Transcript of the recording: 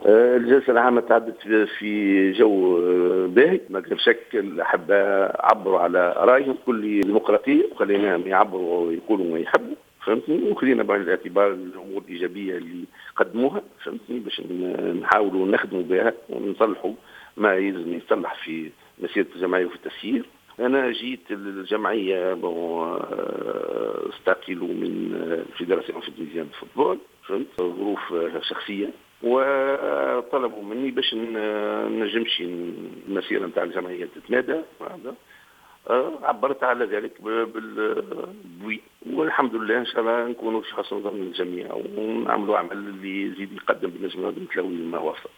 الجلسة العامة تعدت في جو باهي، ما كان شك. الأحبة عبروا على رأيهم كل ديمقراطية، وخليناهم يعبروا ويقولوا ما يحبوا، فهمتني، وخلينا بعين الاعتبار الأمور الإيجابية اللي قدموها، فهمتني، باش نحاولوا نخدموا بها ونصلحوا ما يلزم يصلح في مسيرة الجمعية وفي التسيير. أنا جيت الجمعية استقيلوا من الفيدراسيون الفرنسية للفوتبول، فهمت، ظروف شخصية، وطلبوا مني باش نجمشي المسيرة نتاع الجمعية تتمادى. عبرت على ذلك بالبوي، والحمد لله ان شاء الله نكونوا شخص نظام للجميع ونعملوا عمل اللي يزيد يقدم بالنسبه للمتلوين ما وصل.